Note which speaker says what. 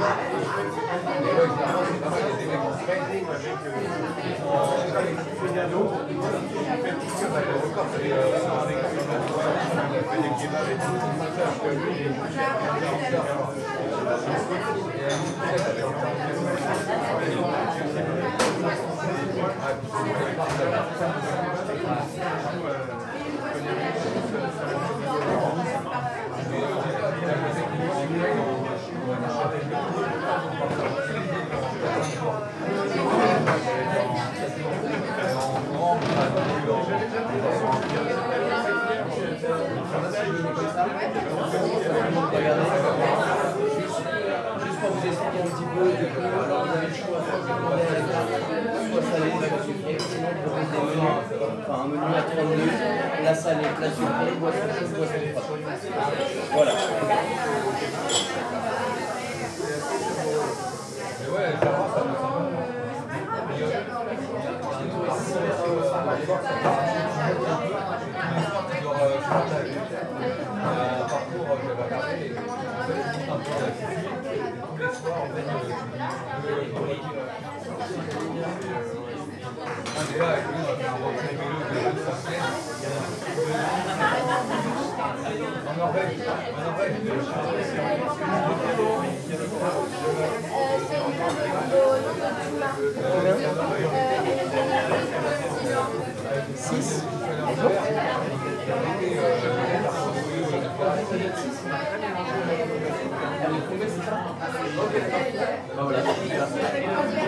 Speaker 1: Juste pour vous expliquer un petit peu, alors vous avez le choix, soit salé, soit sucré, sinon on propose des menus, enfin un menu à 30 minutes, la salée, la sucrée, boisson chaude, boisson froide. Voilà. Voilà.